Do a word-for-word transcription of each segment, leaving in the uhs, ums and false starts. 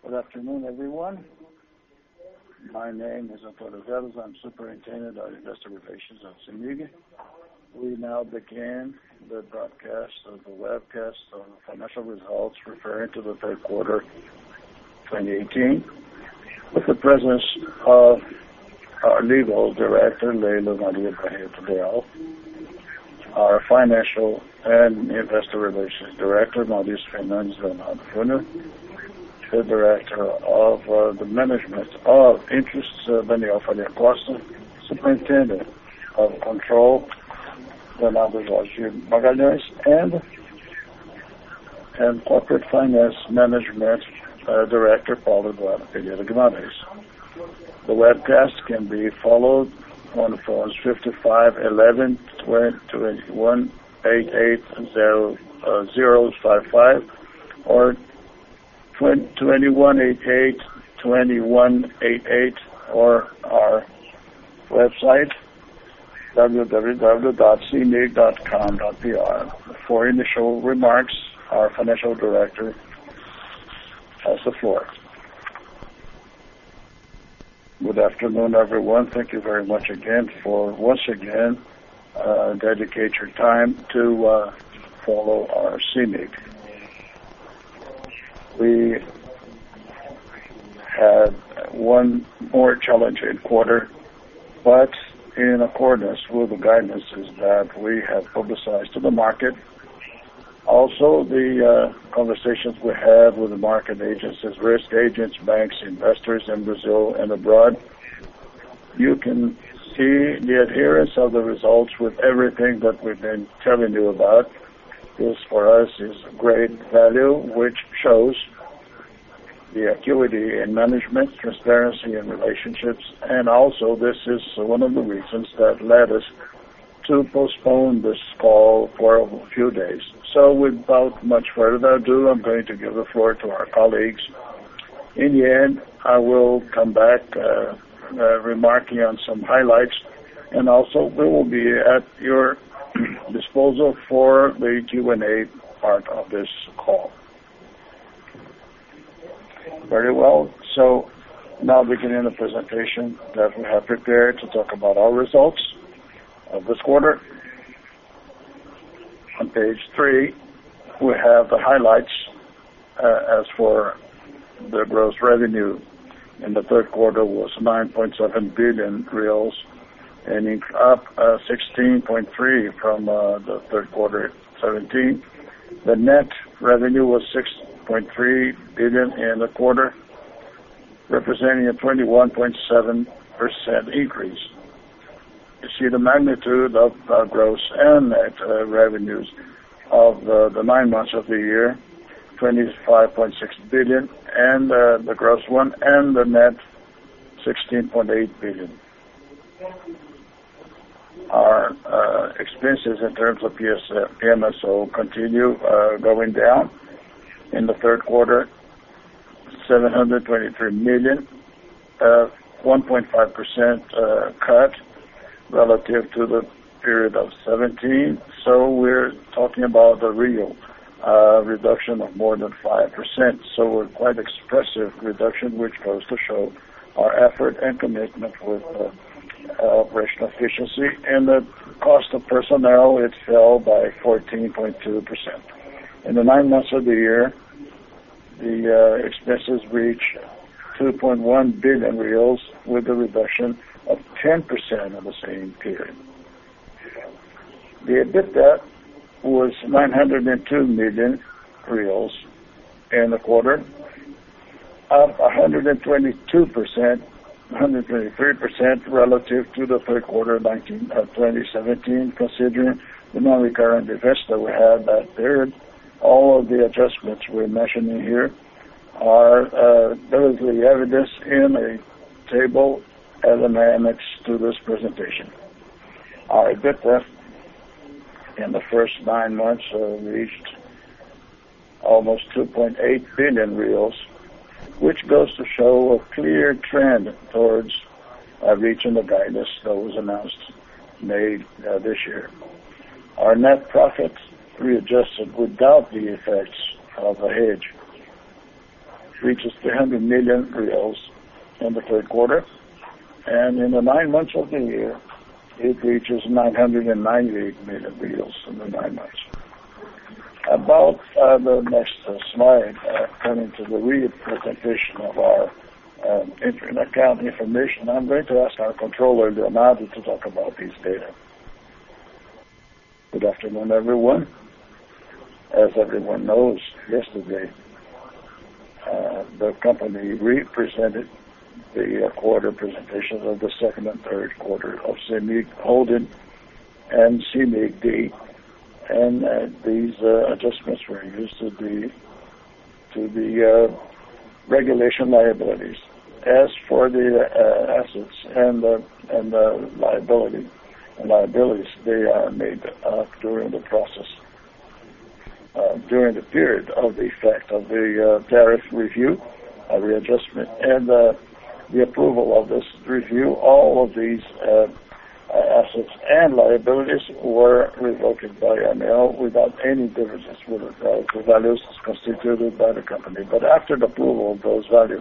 Good afternoon, everyone. My name is Antônio Velos. I'm Superintendent of Investor Relations of CEMIG. We now begin the broadcast of the webcast of financial results referring to the third quarter twenty eighteen with the presence of our Legal Director, Leila Maria Barreto Leal, our Financial and Investor Relations Director, Mauricio Fernandes Leonardo Junior, the Director of uh, the Management of Interests, uh, Daniel Faria Costa, Superintendent of Control, Leonardo Jorge Magalhães, and, and Corporate Finance Management uh, Director, Paulo Eduardo Pereira Guimarães. The webcast can be followed on phones fifty-five eleven twenty-one eighty-eight zero five five or twenty-one eighty-eight twenty-one eighty-eight or our website w w w dot c m i g dot com dot p r. For initial remarks, our Financial Director has the floor. Good afternoon, everyone. Thank you very much again for once again uh, dedicate your time to uh, follow our CEMIG. We had one more challenging quarter, but in accordance with the guidances that we have publicized to the market, also the uh, conversations we had with the market agencies, risk agents, banks, investors in Brazil and abroad, you can see the adherence of the results with everything that we've been telling you about. This for us is great value, which shows the acuity in management, transparency in relationships, and also this is one of the reasons that led us to postpone this call for a few days. So without much further ado, I'm going to give the floor to our colleagues. In the end, I will come back uh, uh, remarking on some highlights, and also we will be at your disposal for the Q and A part of this call. Very well. So now beginning the presentation that we have prepared to talk about our results of this quarter. On page three, we have the highlights uh, as for the gross revenue in the third quarter was nine point seven billion reals, and up uh, sixteen point three from uh, the third quarter seventeen. The net revenue was six point three billion in the quarter, representing a twenty-one point seven percent increase. You see the magnitude of uh, gross and net uh, revenues of uh, the nine months of the year, twenty-five point six billion, and uh, the gross one, and the net, sixteen point eight billion. Our uh, expenses in terms of P M S O continue uh, going down. In the third quarter, seven hundred twenty-three million, uh, one point five percent uh, cut relative to the period of seventeen. So we're talking about a real uh, reduction of more than five percent. So we're quite expressive reduction, which goes to show our effort and commitment with uh, uh, operational efficiency. And the cost of personnel, it fell by fourteen point two percent. In the nine months of the year, the uh, expenses reach two point one billion reals with a reduction of ten percent in the same period. The EBITDA was nine hundred two million reals in the quarter, up one hundred twenty-two percent, one hundred twenty-three percent relative to the third quarter of twenty seventeen, considering the non-recurrent events that we had that period. All of the adjustments we're mentioning here are uh, relatively evident in a table as an annex to this presentation. Our EBITDA in the first nine months uh, reached almost two point eight billion reals, which goes to show a clear trend towards uh, reaching the guidance that was announced May uh, this year. Our net profit readjusted without the effects of a hedge reaches three hundred million reals in the third quarter, and in the nine months of the year, it reaches nine hundred ninety-eight million reals in the nine months. About uh, the next uh, slide, uh, coming to the representation of our um, account information, I'm going to ask our controller, Leonardo, to talk about these data. Good afternoon, everyone. As everyone knows, yesterday, uh, the company represented the uh, quarter presentations of the second and third quarter of CEMIG Holding and CEMIG D. And uh, these uh, adjustments were used to the to the uh, regulation liabilities. As for the uh, assets and the and the liability and liabilities, they are made up during the process, uh, during the period of the effect of the uh, tariff review, uh, readjustment, and uh, the approval of this review. All of these Uh, Uh, assets and liabilities were revoked by M L without any differences with uh, the values constituted by the company. But after the approval of those values,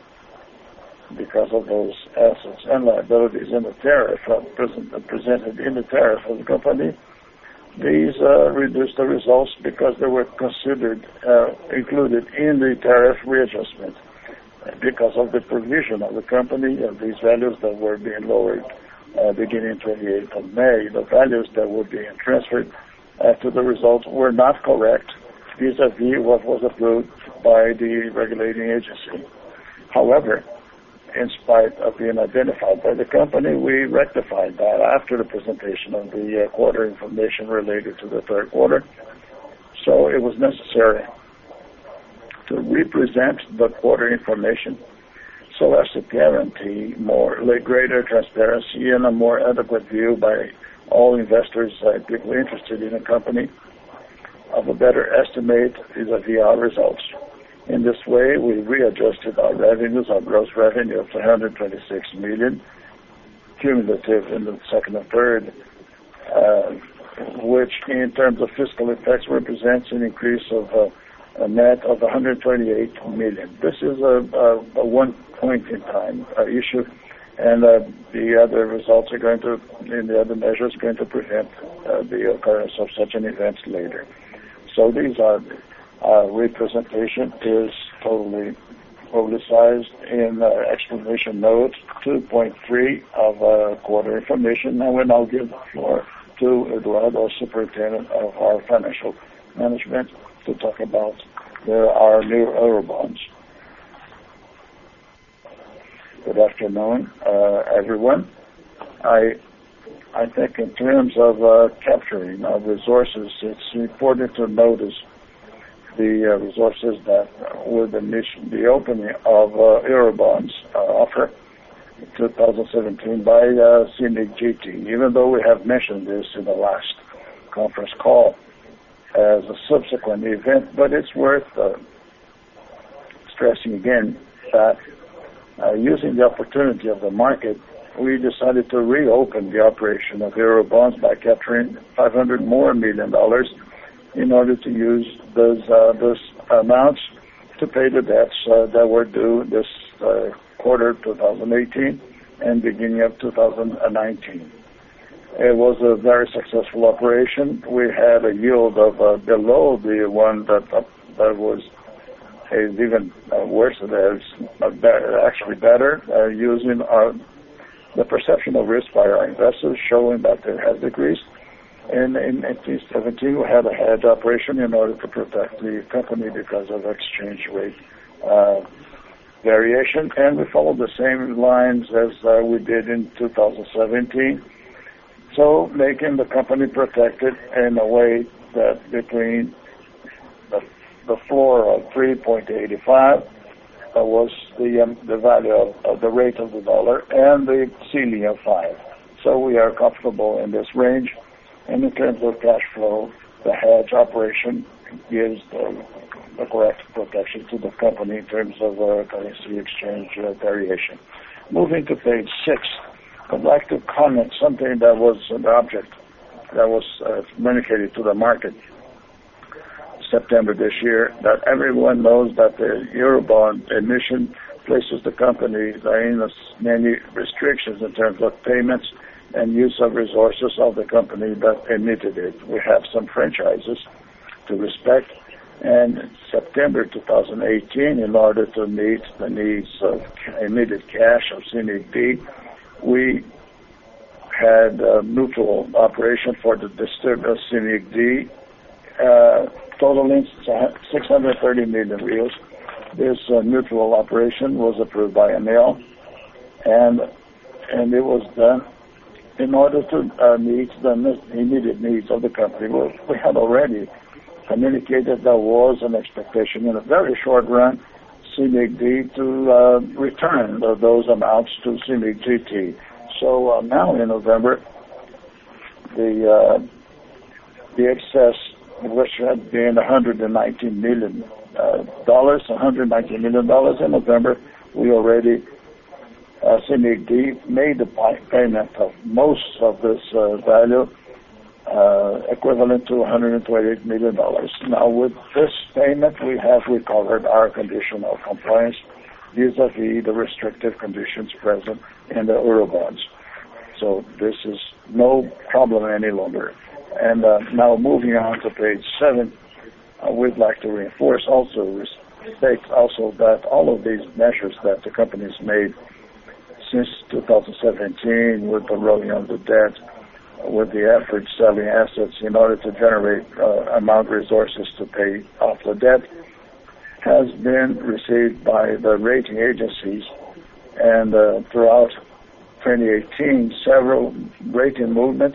because of those assets and liabilities in the tariff uh, present, uh, presented in the tariff of the company, these uh, reduced the results because they were considered uh, included in the tariff readjustment because of the provision of the company of these values that were being lowered. Uh, beginning twenty-eighth of May, the values that were being transferred after the results were not correct vis-a-vis what was approved by the regulating agency. However, in spite of being identified by the company, we rectified that after the presentation of the uh, quarter information related to the third quarter. So it was necessary to represent the quarter information so as to guarantee more, greater transparency and a more adequate view by all investors, uh, people interested in a company, of a better estimate vis-a-vis our results. In this way, we readjusted our revenues, our gross revenue of two hundred twenty-six million, cumulative in the second and third, uh, which in terms of fiscal effects represents an increase of uh, a net of one hundred twenty-eight million. This is a, a, a one point in time uh, issue, and uh, the other results are going to, in the other measures, going to prevent uh, the occurrence of such an event later. So these are, uh, representation is totally publicized in uh, explanation note two point three of uh, quarter information. I will now give the floor to Eduardo, Superintendent of our Financial Management, to talk about the, our new Eurobonds. Good afternoon, uh, everyone. I I think in terms of uh, capturing of resources, it's important to notice the uh, resources that with the, the opening of uh, Eurobonds uh, offer in two thousand seventeen by uh, CEMIG G T. Even though we have mentioned this in the last conference call as a subsequent event, but it's worth uh, stressing again that uh, using the opportunity of the market, we decided to reopen the operation of Eurobonds by capturing five hundred more million dollars in order to use those uh, those amounts to pay the debts uh, that were due this uh, quarter two thousand eighteen and beginning of two thousand nineteen. It was a very successful operation. We had a yield of uh, below the one that uh, that was is even uh, worse. That is uh, better, actually better uh, using our, the perception of risk by our investors, showing that it has decreased. And in nineteen seventeen, we had a hedge operation in order to protect the company because of exchange rate uh, variation, and we followed the same lines as uh, we did in two thousand seventeen. So making the company protected in a way that between the, the floor of three point eight five uh, was the um, the value of, of the rate of the dollar and the ceiling of five. So we are comfortable in this range. And in terms of cash flow, the hedge operation gives the, the correct protection to the company in terms of uh, currency exchange uh, variation. Moving to page six, I'd like to comment something that was an object that was uh, communicated to the market. September this year, that everyone knows that the Eurobond emission places the company in many restrictions in terms of payments and use of resources of the company that emitted it. We have some franchises to respect, and in September twenty eighteen, in order to meet the needs of immediate cash of C M I C, we had a mutual operation for the distribution of C M I C, uh, totaling six hundred thirty million reals. This uh, mutual operation was approved by A N E L, and and it was done in order to uh, meet the immediate needs of the company. We, we had already communicated there was an expectation in a very short run C M I C to uh, return those amounts to C M I C T. So uh, now in November, the uh, the excess, which had been one hundred nineteen million dollars, uh, one hundred nineteen million dollars in November, we already uh, C M I C made the payment of most of this uh, value, uh, equivalent to one hundred twenty-eight million dollars. Now, with this payment, we have recovered our condition of compliance vis-a-vis the restrictive conditions present in the Eurobonds. So this is no problem any longer. And uh, now moving on to page seven, uh, we'd like to reinforce also, state also that all of these measures that the company has made since two thousand seventeen with the rolling of the debt, with the effort selling assets in order to generate uh, amount resources to pay off the debt, has been received by the rating agencies, and uh, throughout twenty eighteen, several rating movements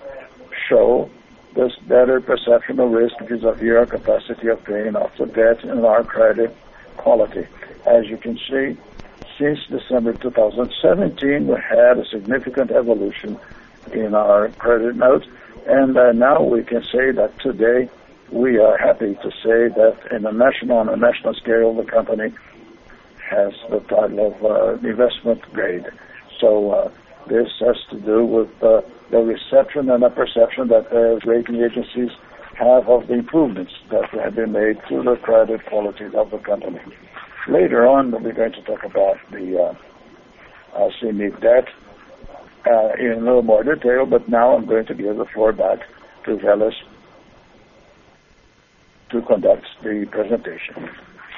show this better perception of risk vis-a-vis our capacity of paying off the debt and our credit quality. As you can see, since December two thousand seventeen, we had a significant evolution in our credit note, and uh, now we can say that today we are happy to say that in a national, on a national scale, the company has the title of uh, investment grade. So uh, this has to do with uh, the reception and the perception that the rating agencies have of the improvements that have been made to the credit quality of the company. Later on, we're going to talk about the uh, uh, C M I C debt uh, in a little more detail, but now I'm going to give the floor back to Veles to conduct the presentation.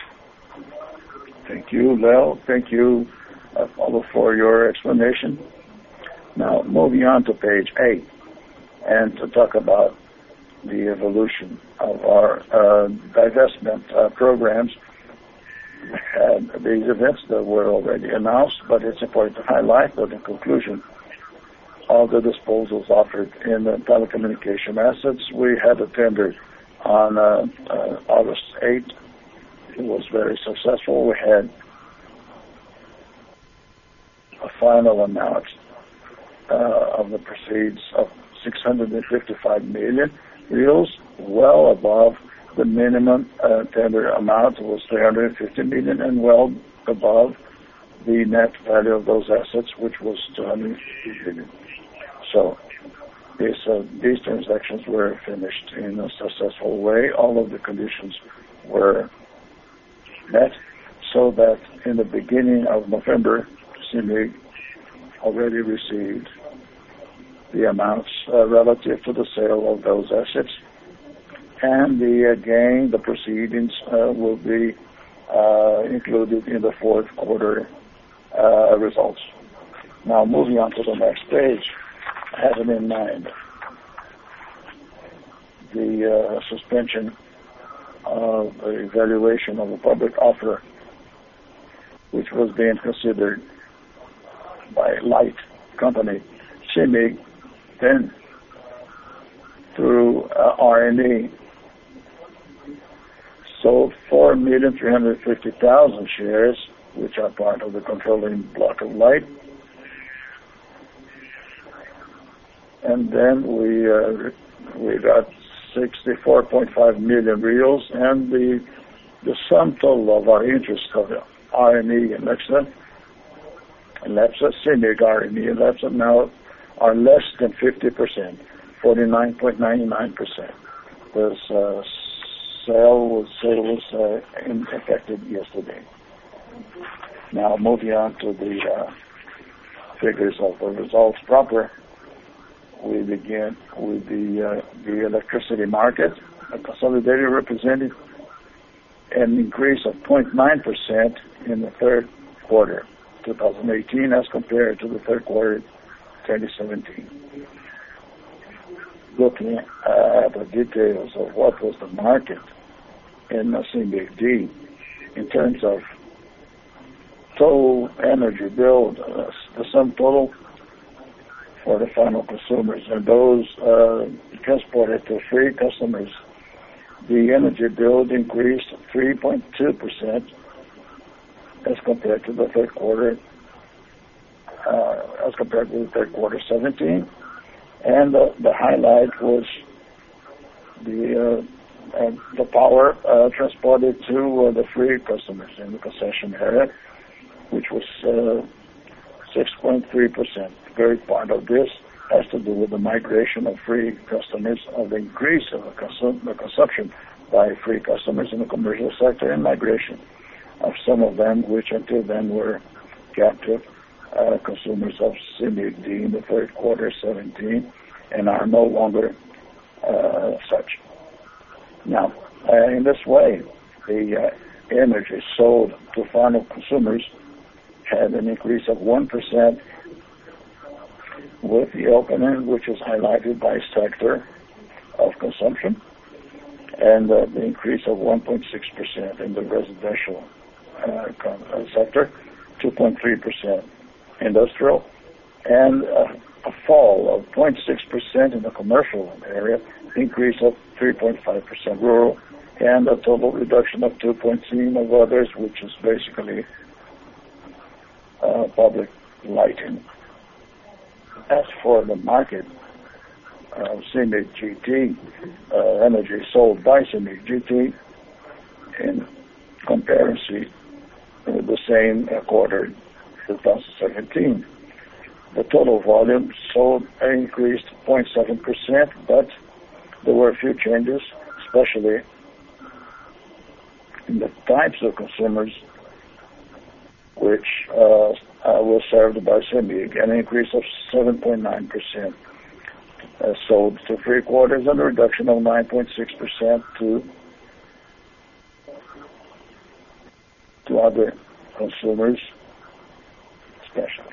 Thank you, Lel. Thank you, uh, Paulo, for your explanation. Now, moving on to page eight, and to talk about the evolution of our uh, divestment uh, programs. And these events that were already announced, but it's important to highlight that in conclusion of the disposals offered in the telecommunication assets, we had a tender on uh, uh, August eighth. It was very successful. We had a final amount uh, of the proceeds of six hundred fifty-five million reals, well above the minimum uh, tender amount was three hundred fifty million, and well above the net value of those assets, which was two hundred fifty million. So this, uh, these transactions were finished in a successful way. All of the conditions were met, so that in the beginning of November, C M I C already received the amounts uh, relative to the sale of those assets. And the, again, the proceedings uh, will be uh, included in the fourth quarter uh, results. Now, moving on to the next page, having in mind the uh, suspension of the evaluation of a public offer, which was being considered by Light Company, C M I C, then through uh, R M E, sold four million three hundred fifty thousand shares, which are part of the controlling block of Light. And then we uh, we got sixty-four point five million reals, and the the sum total of our interest of R M E and Lepsa, and Lepsa, C M I C, R M E, and Lepsa now are less than fifty percent, forty-nine point nine nine percent. This uh, sale was, sale was uh, in, affected yesterday. Now moving on to the uh, figures of the results proper, we begin with the uh, the electricity market. The consolidated represented an increase of zero point nine percent in the third quarter twenty eighteen as compared to the third quarter twenty seventeen. Looking uh, at the details of what was the market in the C M E G in terms of total energy bill, uh, the sum total for the final consumers and those uh, transported to free customers, the energy bill increased three point two percent as compared to the third quarter, uh, as compared to the third quarter seventeen. And uh, the highlight was the uh, uh, the power uh, transported to uh, the free customers in the concession area, which was uh, six point three percent. Very part of this has to do with the migration of free customers, of the increase of the, consum- the consumption by free customers in the commercial sector, and migration of some of them, which until then were captive Uh, consumers of C M E G in the third quarter seventeen and are no longer uh, such. Now, uh, in this way, the uh, energy sold to final consumers had an increase of one percent with the opening, which is highlighted by sector of consumption, and uh, the increase of one point six percent in the residential uh, sector, two point three percent industrial, and uh, a fall of zero point six percent in the commercial area, increase of three point five percent rural, and a total reduction of two point three of others, which is basically uh, public lighting. As for the market of C M E G T, uh, energy sold by C M E G T in comparison with the same uh, quarter twenty seventeen. The total volume sold increased zero point seven percent, but there were a few changes, especially in the types of consumers which uh, uh, were served by C M E G, an increase of seven point nine percent uh, sold to free quarters and a reduction of nine point six percent to, to other consumers, especially.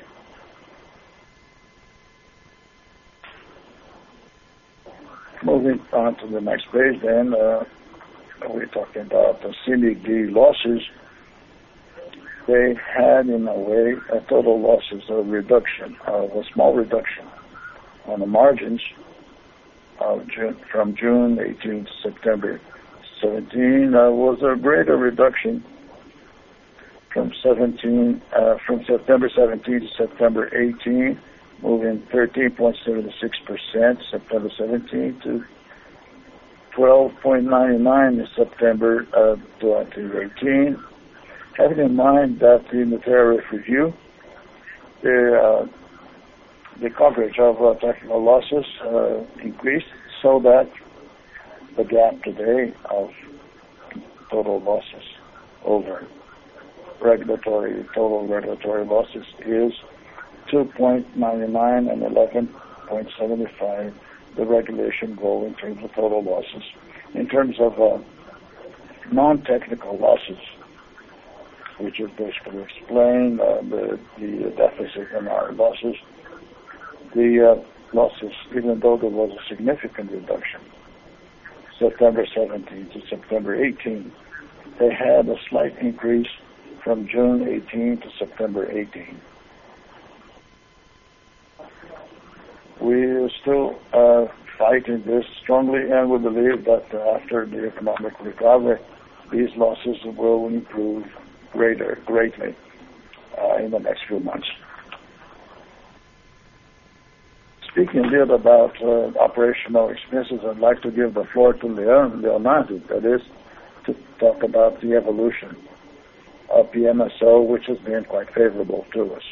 Moving on to the next page, then uh, we're talking about the C M E G losses. They had, in a way, a total losses of reduction, of a small reduction on the margins of June, from June eighteenth to September seventeen. Uh, was a greater reduction from seventeen, uh, from September seventeenth to September eighteenth, moving thirteen point seven six percent September seventeenth to twelve point nine nine in September uh, twenty eighteen. Having in mind that in the tariff review, the, uh, the coverage of uh, technical losses uh, increased, so that the gap today of total losses over regulatory, total regulatory losses is two point nine nine and eleven point seven five, the regulation goal in terms of total losses. In terms of uh, non-technical losses, which is basically explain uh, the, the deficit in our losses, the uh, losses, even though there was a significant reduction, September seventeenth to September eighteenth, they had a slight increase from June eighteenth to September eighteenth. We still uh, fighting this strongly, and we believe that uh, after the economic recovery, these losses will improve greater, greatly uh, in the next few months. Speaking a bit about uh, operational expenses, I'd like to give the floor to Leon, Leonardo, that is, to talk about the evolution of P M S O, which has been quite favorable to us.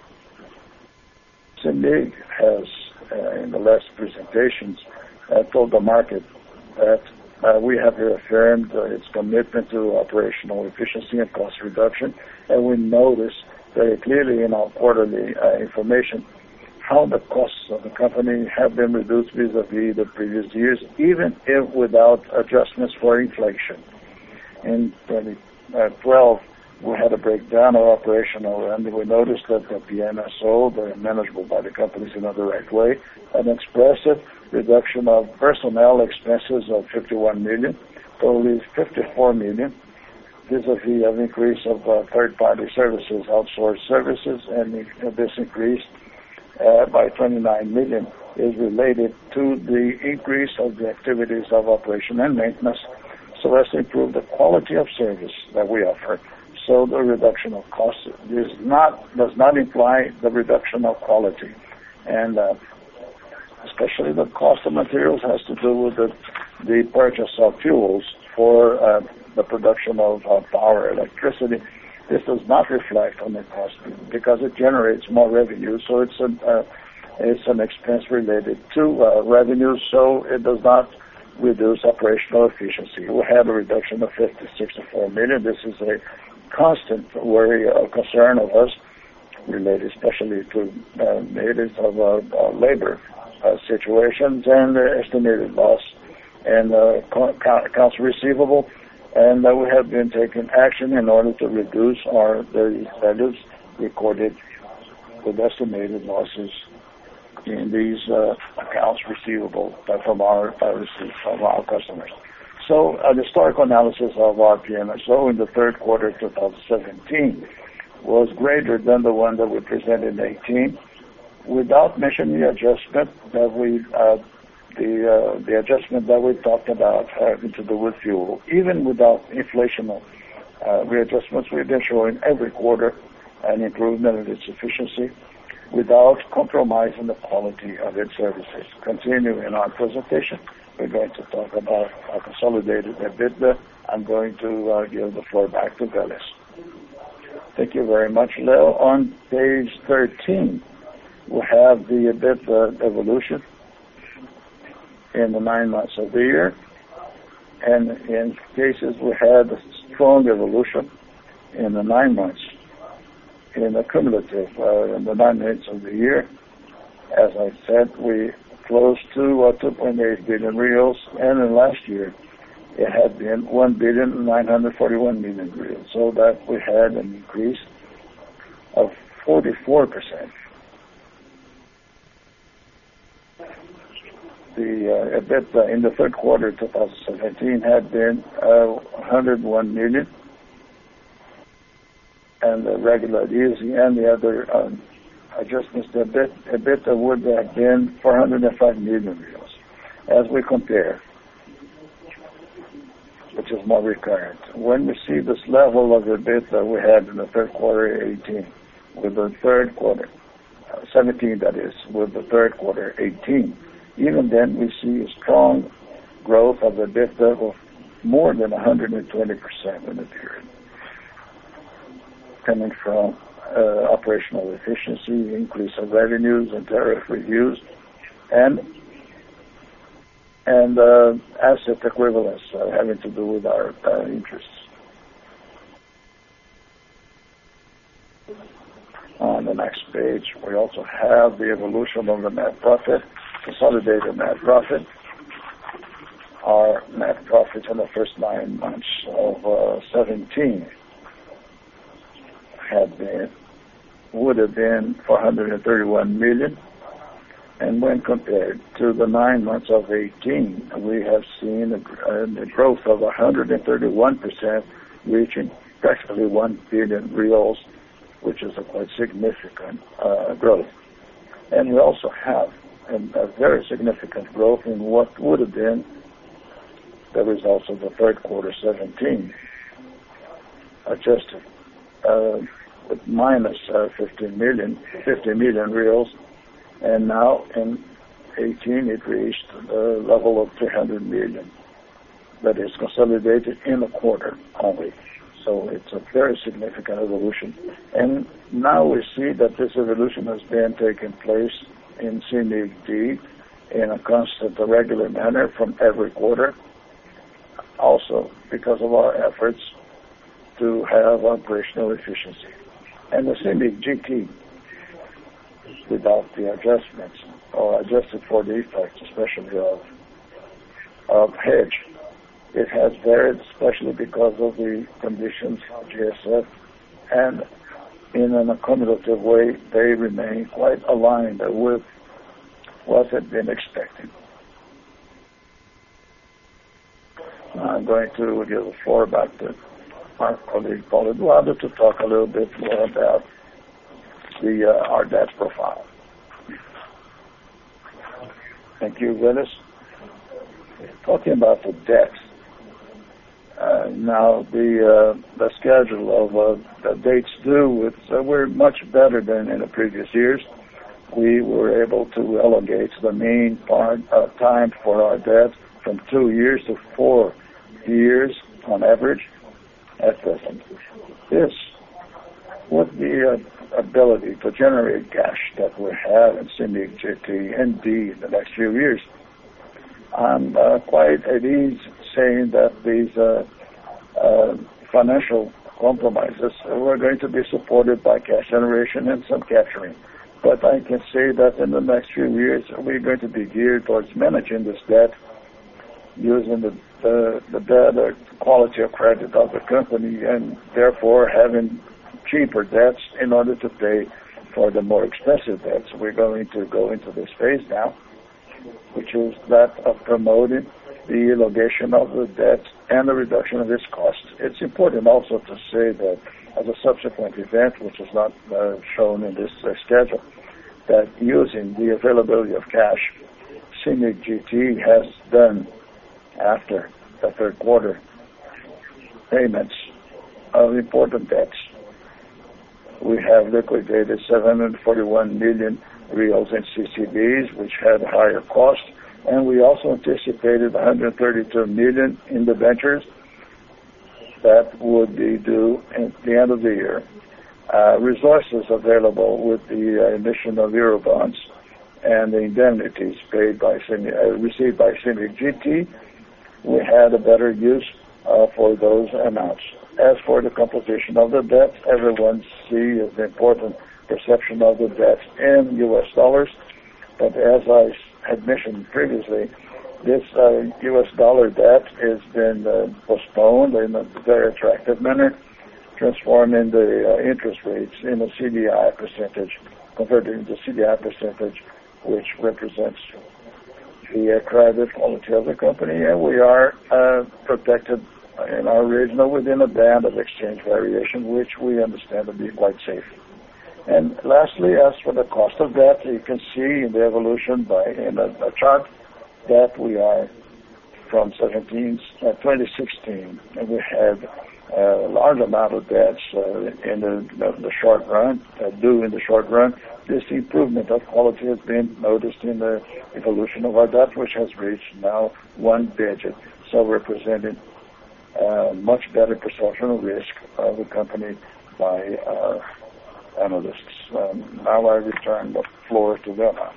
C M E G has, uh, in the last presentations, uh, told the market that uh, we have reaffirmed uh, its commitment to operational efficiency and cost reduction, and we notice very clearly in our quarterly uh, information how the costs of the company have been reduced vis-a-vis the previous years, even if without adjustments for inflation. In twenty twelve, we had a breakdown of operational, and we noticed that the P M S O, the manageable by the companies in a direct way, an expressive reduction of personnel expenses of fifty-one million, totally fifty-four million, vis-a-vis an increase of uh, third-party services, outsourced services, and this increase uh, by twenty-nine million is related to the increase of the activities of operation and maintenance, so as to improve the quality of service that we offer. So the reduction of costs is not, does not imply the reduction of quality. And uh, especially the cost of materials has to do with the, the purchase of fuels for uh, the production of uh, power, electricity. This does not reflect on the cost because it generates more revenue. So it's, a, uh, it's an expense related to uh, revenue, so it does not reduce operational efficiency. We had a reduction of fifty, sixty-four million. This is a constant worry or concern of us, related especially to uh, natives of uh, uh, labor uh, situations and uh, estimated loss and uh, accounts receivable. And uh, we have been taking action in order to reduce our the values recorded with estimated losses in these uh, accounts receivable from our uh, from our customers. So an historical analysis of our P M S O in the third quarter of two thousand seventeen was greater than the one that we presented in eighteen, without mentioning the adjustment that we uh, the uh, the adjustment that we talked about having to do with fuel. Even without inflational uh, readjustments, we've been showing every quarter an improvement in its efficiency without compromising the quality of its services. Continuing our presentation, we're going to talk about our consolidated EBITDA. I'm going to uh, give the floor back to Vélez. Thank you very much, Leo. On page thirteen, we have the EBITDA evolution in the nine months of the year. And in cases we had a strong evolution in the nine months. In the cumulative, uh, in the nine months of the year, as I said, we close to uh, two point eight billion reals, and in last year it had been one billion nine hundred forty-one million reals, so that we had an increase of forty-four percent. The uh, EBITDA in the third quarter of two thousand seventeen had been uh, one hundred one million, and the regular easy and the other um, adjustments, the EBITDA would have been four hundred five million reals. As we compare, which is more recurrent, when we see this level of EBITDA we had in the third quarter eighteen, with the third quarter uh, seventeen, that is, with the third quarter eighteen, even then we see a strong growth of EBITDA of more than one hundred twenty percent in the period, coming from uh, operational efficiency, increase of revenues and tariff reviews, and and uh, asset equivalence uh, having to do with our uh, interests. On the next page, we also have the evolution of the net profit, consolidated net profit. Our net profit in the first nine months of uh, seventeen had been, would have been four hundred thirty-one million, and when compared to the nine months of eighteen, we have seen a, a growth of one hundred thirty-one percent, reaching practically one billion reals, which is a quite significant uh, growth. And we also have a, a very significant growth in what would have been the results of the third quarter seventeen, adjusted uh, with minus uh, fifteen million, fifty million reals, and now in eighteen it reached the level of three hundred million. That is consolidated in a quarter only. So it's a very significant evolution. And now we see that this evolution has been taking place in C M I G D in a constant, a regular manner from every quarter. also because of our efforts to have operational efficiency. And the CIMIC G T, without the adjustments, or adjusted for the effects, especially of, of hedge, it has varied, especially because of the conditions of G S F, and in an accommodative way, they remain quite aligned with what had been expected. I'm going to give the floor back to our colleague Paulo Eduardo to talk a little bit more about the uh, our debt profile. Thank you, Willis. Talking about the debt, uh, now the uh, the schedule of uh, the dates due, it's, uh, we're much better than in the previous years. We were able to elongate the main part uh, time for our debt from two years to four years on average at present. This, with the uh, ability to generate cash that we have in CIMIC G T and D in the next few years, I'm uh, quite at ease saying that these uh, uh, financial compromises were going to be supported by cash generation and some capturing. But I can say that in the next few years, we're going to be geared towards managing this debt using the, the, the better quality of credit of the company, and therefore having cheaper debts in order to pay for the more expensive debts. We're going to go into this phase now, which is that of promoting the elongation of the debt and the reduction of its costs. It's important also to say that as a subsequent event, which is not uh, shown in this uh, schedule, that using the availability of cash, CIMIC G T has done, after the third quarter, payments of important debts. We have liquidated seven hundred forty-one million reals in C C Bs, which had higher cost, and we also anticipated one hundred thirty-two million in debentures that would be due at the end of the year. Uh, resources available with the uh, emission of Eurobonds and the indemnities paid by CIMIC, uh, received by CIMIC G T, we had a better use uh, for those amounts. As for the composition of the debt, everyone sees the important perception of the debt in U S dollars, but as I had mentioned previously, this uh, U S dollar debt has been uh, postponed in a very attractive manner, transforming the uh, interest rates in a C D I percentage, converting the C D I percentage, which represents the uh, credit quality of the company, and we are uh, protected in our regional within a band of exchange variation, which we understand to be quite safe. And lastly, as for the cost of debt, you can see in the evolution by in a, a chart that we are from seventeen, uh, twenty sixteen, and we had a large amount of debts uh, in the, the, the short run, uh, due in the short run. This improvement of quality has been noticed in the evolution of our debt, which has reached now one digit, so representing uh, much better perception of risk of the company by uh, analysts. Um, now I return the floor to Wilma.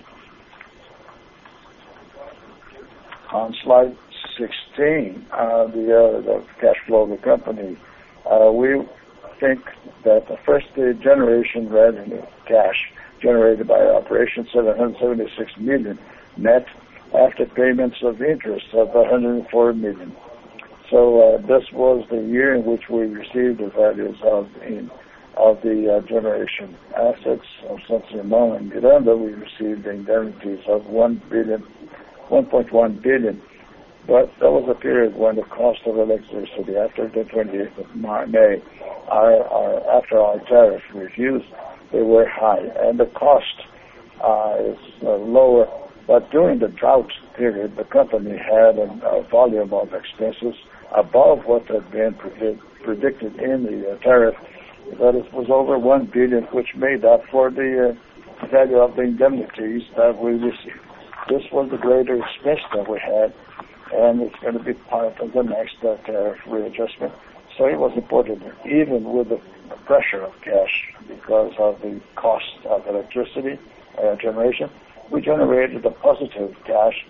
On slide sixteen, uh, the, uh, the cash flow of the company, uh, we think that the first uh, generation revenue, cash generated by operations, seven hundred seventy-six million net, after payments of interest of one hundred four million. So uh, this was the year in which we received the values of in, of the uh, generation assets of San Simon and Miranda. We received the indemnities of one billion, one point one billion. But there was a period when the cost of electricity, after the twenty-eighth of May, our, our, after our tariff reviews, they were high, and the cost uh, is uh, lower. But during the drought period, the company had a, a volume of expenses above what had been predict, predicted in the uh, tariff. That it was over one billion, which made up for the uh, value of the indemnities that we received. This was the greater expense that we had, and it's going to be part of the next uh, tariff readjustment. So it was important, even with the pressure of cash because of the cost of electricity uh, generation, we generated a positive cash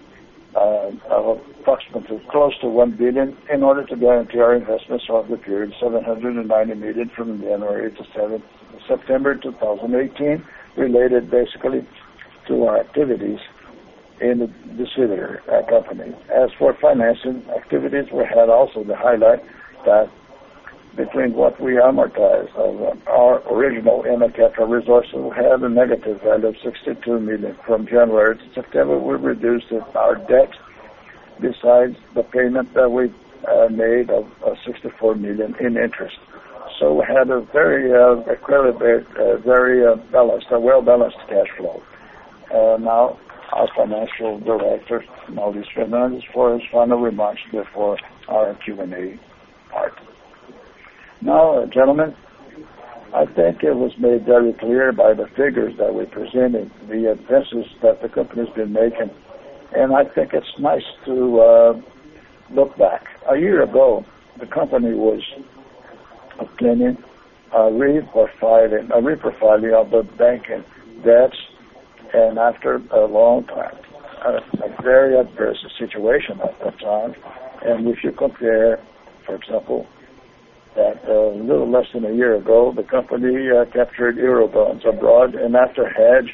uh, of approximately close to one billion dollars in order to guarantee our investments over the period seven hundred ninety million dollars from January to September two thousand eighteen, related basically to our activities in the distributor uh, company. As for financing activities, we had also the highlight that between what we amortized of uh, our original M A Capital resources, we had a negative value of sixty-two million dollars. From January to September, we reduced it, our debt, besides the payment that we uh, made of uh, sixty-four million dollars in interest. So we had a very uh, equilibrated, uh, very uh, balanced, a well-balanced cash flow. Uh, now, our financial director, Mauricio Fernandes, for his final remarks before our Q and A part. Now, uh, gentlemen, I think it was made very clear by the figures that we presented, the advances that the company's been making, and I think it's nice to uh, look back. A year ago, the company was obtaining a reprofiling, a reprofiling of the banking debts, and after a long time, a, a very adverse situation at that time. And if you compare, for example, that a uh, little less than a year ago, the company uh, captured Eurobonds abroad, and after hedge,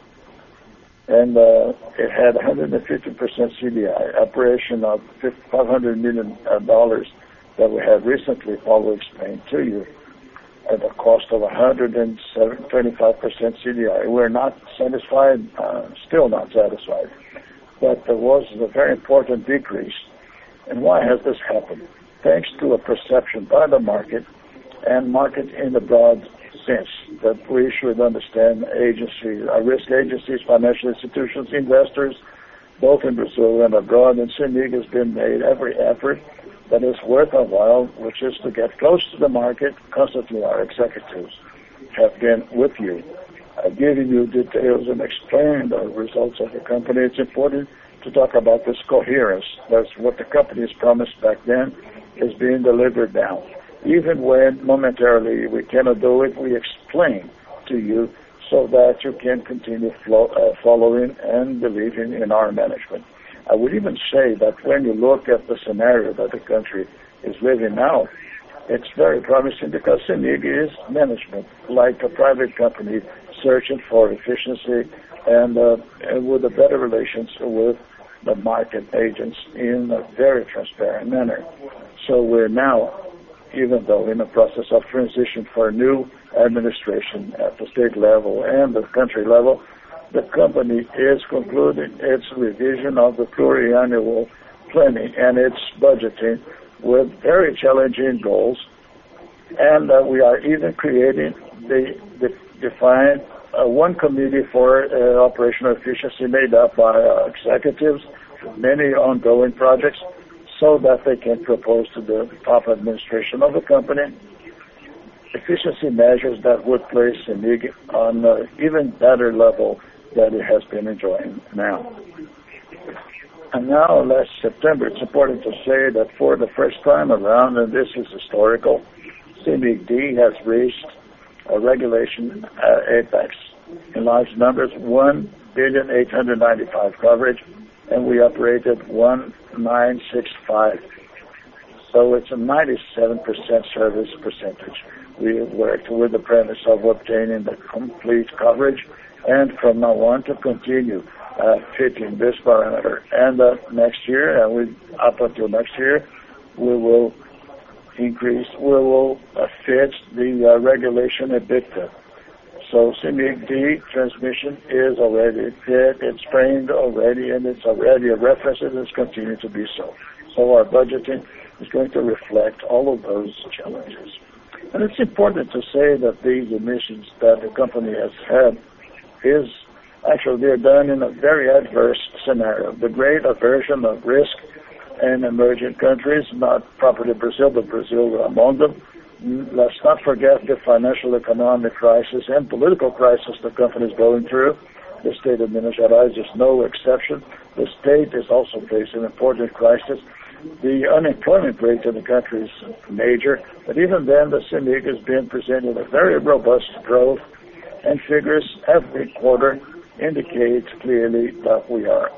and uh, it had one hundred fifty percent C D I, operation of five hundred million dollars that we have recently, Paul will explain to you, at a cost of one hundred twenty-five percent C D I. We're not satisfied, uh, still not satisfied, but there was a very important decrease. And why has this happened? Thanks to a perception by the market, and market in the broad sense, that we should understand agencies, uh, risk agencies, financial institutions, investors, both in Brazil and abroad, and CEMIG has been made every effort that is worth a while, which is to get close to the market. Constantly our executives have been with you, uh, giving you details and explaining the results of the company. It's important to talk about this coherence. That's what the company's promised back then is being delivered now. Even when momentarily we cannot do it, we explain to you so that you can continue flow, uh, following and believing in our management. I would even say that when you look at the scenario that the country is living now, it's very promising because CEMIG is management, like a private company searching for efficiency and, uh, and with a better relations with the market agents in a very transparent manner. So we're now, even though in the process of transition for a new administration at the state level and the country level, the company is concluding its revision of the pluriannual planning and its budgeting with very challenging goals. And uh, we are even creating the, the defined uh, one committee for uh, operational efficiency made up by uh, executives, many ongoing projects, so that they can propose to the top administration of the company efficiency measures that would place CEMIG on an even better level that it has been enjoying now. And now, last September, it's important to say that for the first time around, and this is historical, CEMIG-D has reached a regulation uh, apex in large numbers, one billion eight hundred ninety-five coverage, and we operated one nine six five. So it's a ninety-seven percent service percentage. We worked with the premise of obtaining the complete coverage, and from now on to continue uh, fitting this parameter. And uh, next year, and we up until next year, we will increase, we will uh, fit the uh, regulation EBITDA. So CEMIG-D transmission is already fit, it's trained already, and it's already a reference, and it's continuing to be so. So our budgeting is going to reflect all of those challenges. And it's important to say that these emissions that the company has had is actually they're done in a very adverse scenario. The great aversion of risk in emerging countries, not properly Brazil, but Brazil among them. Let's not forget the financial economic crisis and political crisis the company is going through. The state of Minas Gerais is no exception. The state is also facing an important crisis. The unemployment rate in the country is major, but even then the CEMIG has been presenting a very robust growth, and figures every quarter indicate clearly that we are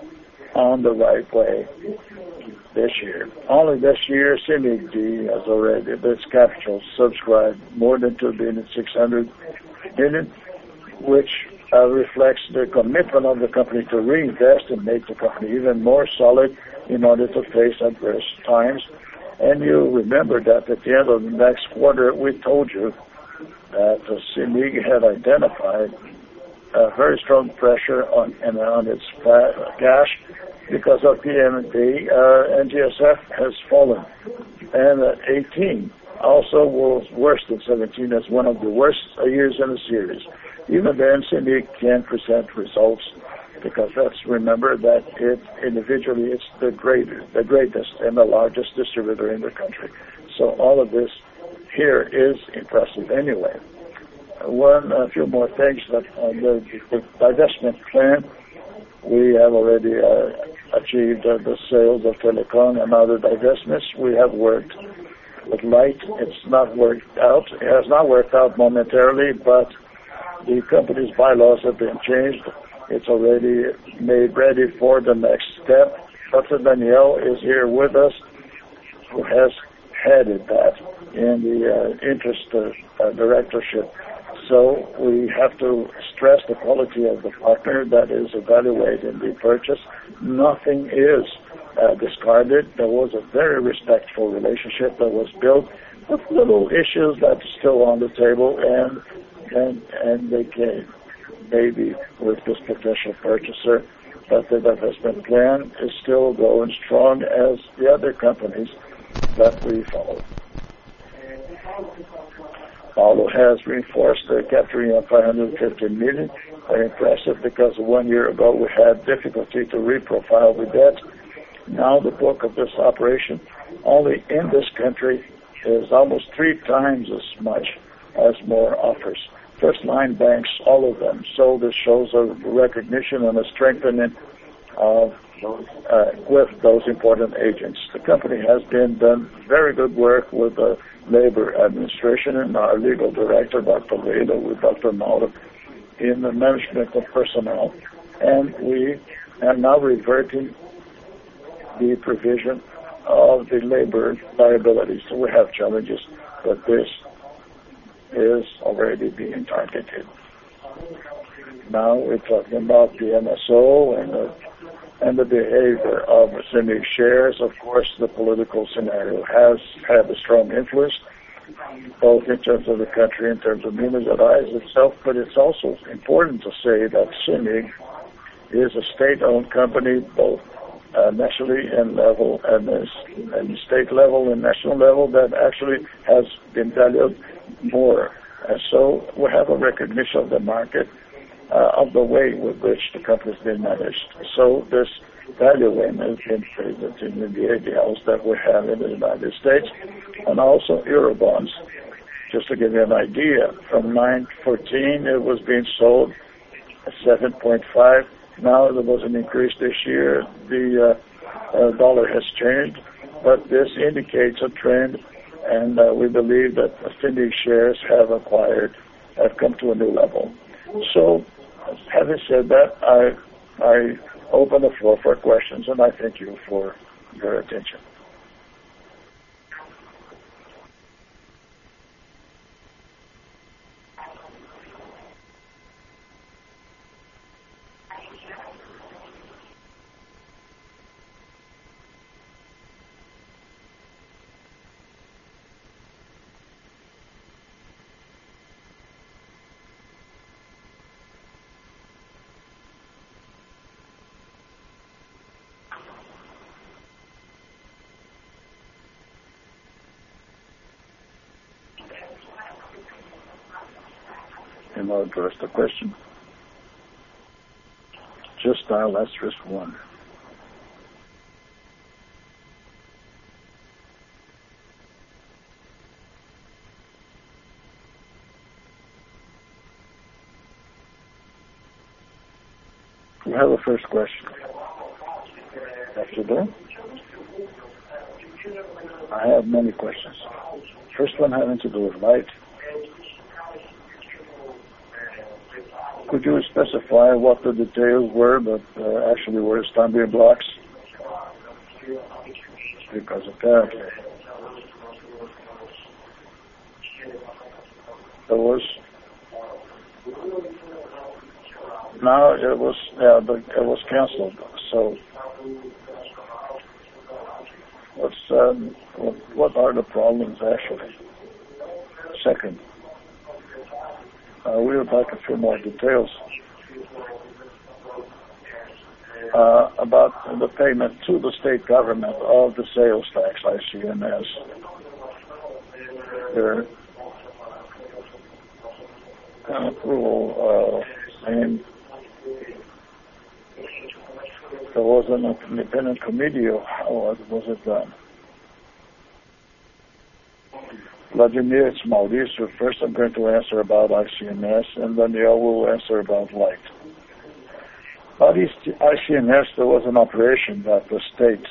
on the right way this year. Only this year, CEMIG-D has already, this capital subscribed more than two billion six hundred million, which uh, reflects the commitment of the company to reinvest and make the company even more solid in order to face adverse times. And you remember that at the end of the next quarter, we told you that uh, CEMIG had identified a very strong pressure on, and on its cash because of P M D, uh, N G S F has fallen. And uh, eighteen also was worse than seventeen as one of the worst years in the series. Even then, CEMIG can present results because let's remember that it individually it's the greatest, the greatest and the largest distributor in the country. So all of this here is impressive anyway. One, a few more things that uh, the, the divestment plan, we have already uh, achieved uh, the sales of Telecom and other divestments. We have worked with Light. It's not worked out. It has not worked out momentarily, but the company's bylaws have been changed. It's already made ready for the next step. Doctor Daniel is here with us, who has headed that in the uh, interest uh, uh, directorship. So we have to stress the quality of the partner that is evaluating the purchase. Nothing is uh, discarded. There was a very respectful relationship that was built with little issues that are still on the table, and and and they came maybe with this potential purchaser. But the divestment plan is still going strong as the other companies that we follow. Paulo has reinforced the capturing of five hundred fifty million. Very impressive because one year ago we had difficulty to reprofile the debt. Now the book of this operation only in this country is almost three times as much as more offers. First line banks, all of them. So this shows a recognition and a strengthening of uh, with those important agents. The company has been done very good work with the Labor Administration and our legal director, Doctor Leda, with Doctor Mauro, in the management of personnel. And we are now reverting the provision of the labor liabilities. So we have challenges, but this is already being targeted. Now we're talking about the M S O and the and the behavior of CEMIG shares. Of course, the political scenario has had a strong influence, both in terms of the country, in terms of Minas Gerais itself, but it's also important to say that CEMIG is a state-owned company, both uh, nationally and level, and, uh, and state level and national level, that actually has been valued more. And so we have a recognition of the market Uh, of the way with which the company has been managed. So this valuing has been present in the A D Ls that we have in the United States, and also Eurobonds. Just to give you an idea, from nine fourteen it was being sold at seven point five. Now there was an increase this year. The uh, uh, dollar has changed, but this indicates a trend, and uh, we believe that CEMIG shares have acquired, have come to a new level. So, having said that, I I open the floor for questions, and I thank you for your attention. And I'll address the question. Just dial asterisk one. We have a first question. After that, I have many questions. First one having to do with Light. Could you specify what the details were that uh, actually were stumbling blocks? Because apparently there was now it was yeah, the, it was canceled. So what's um, what, what are the problems actually? Second, uh, we would like a few more details uh, about the payment to the state government of the sales tax, I C M S. There an approval uh, and there was an independent committee of how was it done. Vladimir, it's Mauricio. First I'm going to answer about I C M S, and Daniel will answer about light. About I C M S, there was an operation that the state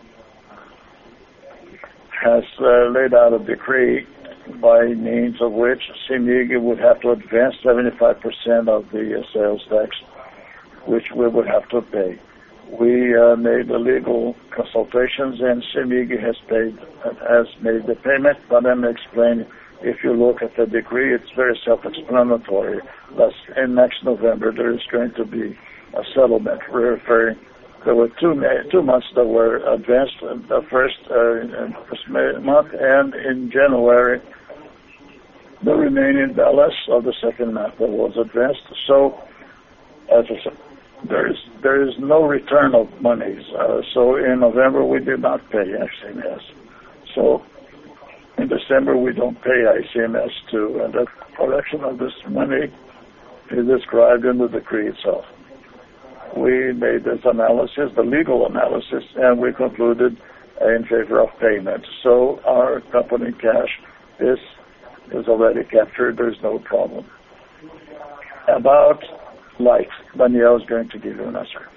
has uh, laid out a decree by means of which CEMIG would have to advance seventy-five percent of the uh, sales tax, which we would have to pay. We uh, made the legal consultations, and CEMIG has paid, has made the payment. But let me explain. If you look at the decree, it's very self-explanatory. Thus, in next November, there is going to be a settlement. We're referring. There were two two months that were advanced. The first, uh, first month, and in January, the remaining balance of the second month that was advanced. So, as I said, there is there is no return of monies. Uh, so in November we did not pay I C M S. So in December we don't pay I C M S too, and the collection of this money is described in the decree itself. We made this analysis, the legal analysis, and we concluded in favor of payment. So our company cash is is already captured. There's no problem. About light, Daniel is going to give you an answer.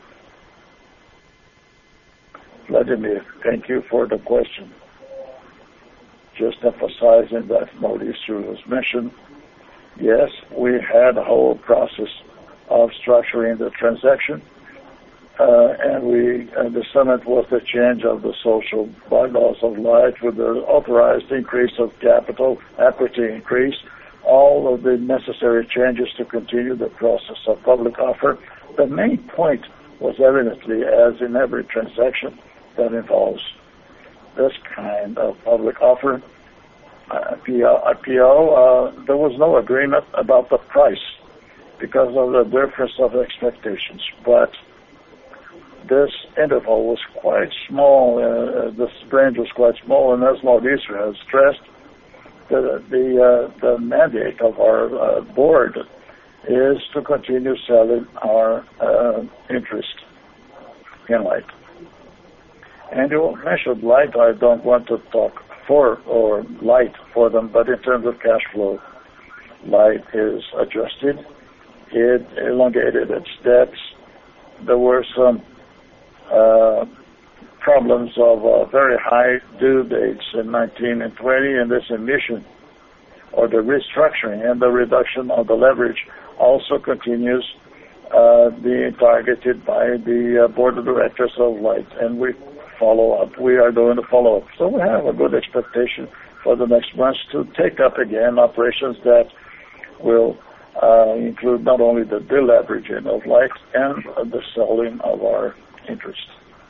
Vladimir, thank you for the question. Just emphasizing that Mauricio was mentioned, yes, we had a whole process of structuring the transaction, uh, and we and the summit was the change of the social bylaws of light with the authorized increase of capital, equity increase, all of the necessary changes to continue the process of public offer. The main point was evidently, as in every transaction that involves this kind of public offer, uh, P O, uh, there was no agreement about the price because of the difference of expectations. But this interval was quite small, uh, this range was quite small, and as Mauricio has stressed, the the, uh, the mandate of our uh, board is to continue selling our uh, interest in light. And you mentioned light. I don't want to talk for or light for them, but in terms of cash flow, light is adjusted. It elongated its debts. There were some uh, problems of uh, very high due dates in nineteen and twenty, and this emission or the restructuring and the reduction of the leverage also continues uh, being targeted by the uh, board of directors of Light, and we follow up. We are doing the follow-up. So we have a good expectation for the next months to take up again operations that will uh, include not only the deleveraging of Light and uh, the selling of our interest.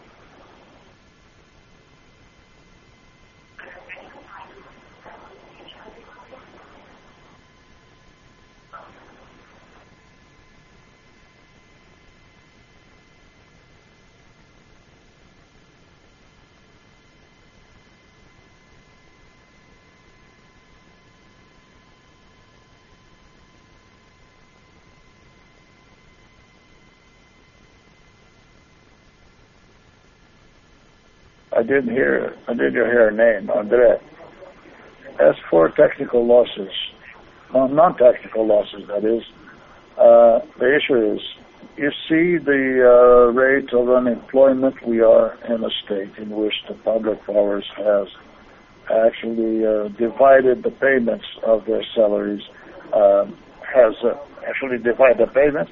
I didn't hear. I didn't hear her name, Andre. As for technical losses, well, non-technical losses, that is, uh, the issue is, you see the uh, rate of unemployment. We are in a state in which the public powers has actually uh, divided the payments of their salaries, uh, has uh, actually divide the payment.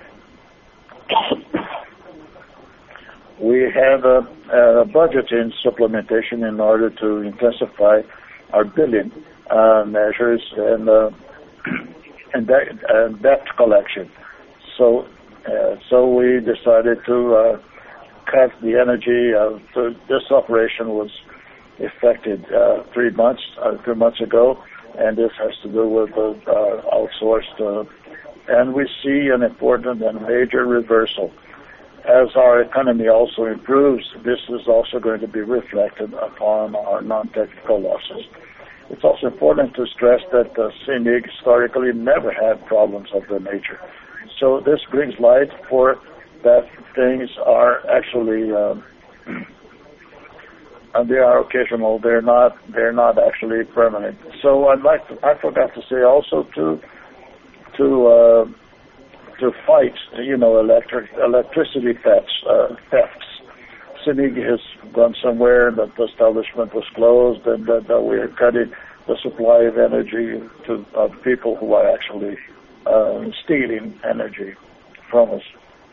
We have a, a budget in supplementation in order to intensify our billing uh, measures and, uh, and debt, uh, debt collection. So, uh, so we decided to uh, cut the energy. Uh, to, this operation was effected uh, three months uh, three months ago, and this has to do with the uh, outsourced. Uh, and we see an important and major reversal. As our economy also improves, this is also going to be reflected upon our non-technical losses. It's also important to stress that uh, C N I G historically never had problems of the nature. So this brings light for that things are actually, um, and they are occasional. They're not. They're not actually permanent. So I'd like to. I forgot to say also to to. Uh, to fight, you know, electric electricity thefts. Uh, thefts. C N I G has gone somewhere that the establishment was closed, and that uh, we are cutting the supply of energy to uh, people who are actually uh, stealing energy from us.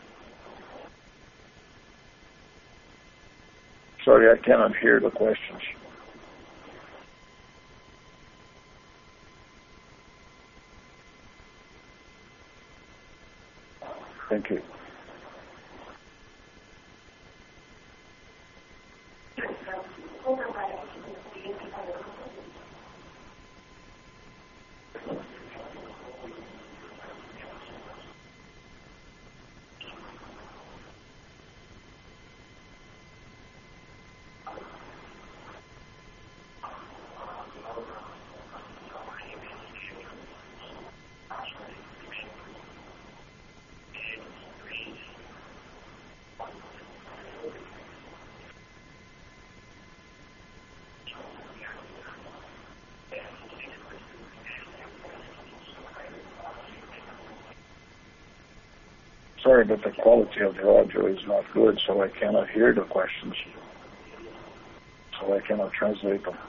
Sorry, I cannot hear the questions. Thank you. Sorry, but the quality of the audio is not good, so I cannot hear the questions. So I cannot translate them.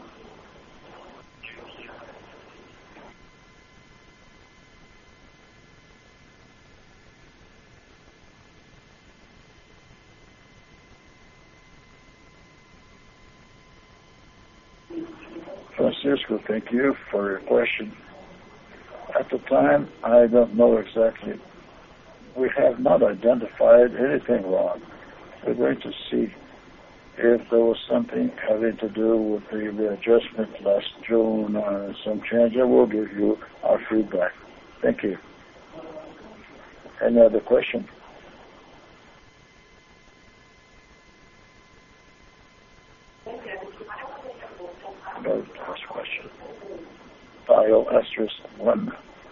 Francisco, thank you for your question. At the time, I don't know exactly. We have not identified anything wrong. We're going to see if there was something having to do with the readjustment last June or some change, and we'll give you our feedback. Thank you. Any other question? No, last question. Dial asterisk one.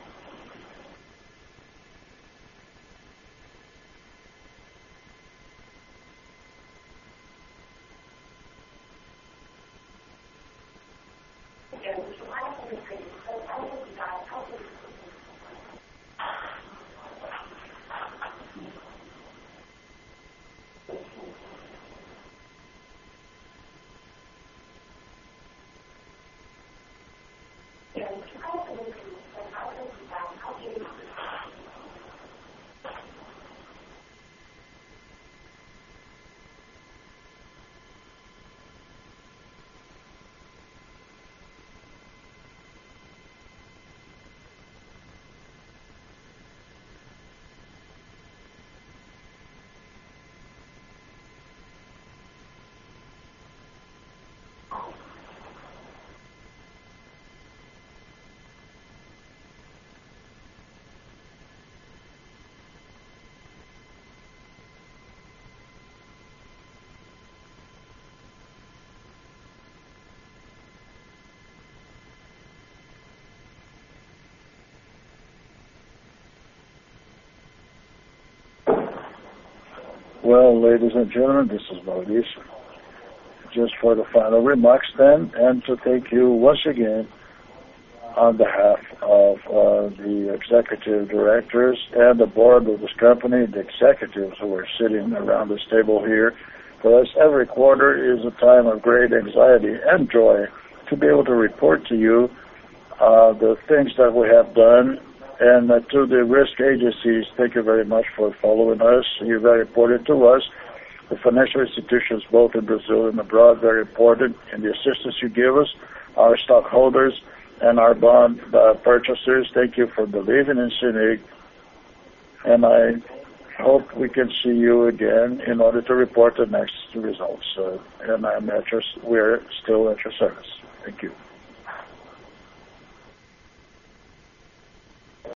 Well, ladies and gentlemen, this is Maurice. Just for the final remarks then, and to thank you once again on behalf of uh, the executive directors and the board of this company, the executives who are sitting around this table here. For us, every quarter is a time of great anxiety and joy to be able to report to you uh, the things that we have done And uh, to the risk agencies, thank you very much for following us. You're very important to us. The financial institutions, both in Brazil and abroad, very important in the assistance you give us. Our stockholders and our bond uh, purchasers, thank you for believing in C N I G. And I hope we can see you again in order to report the next results. Uh, and I'm at your, we're still at your service. Thank you.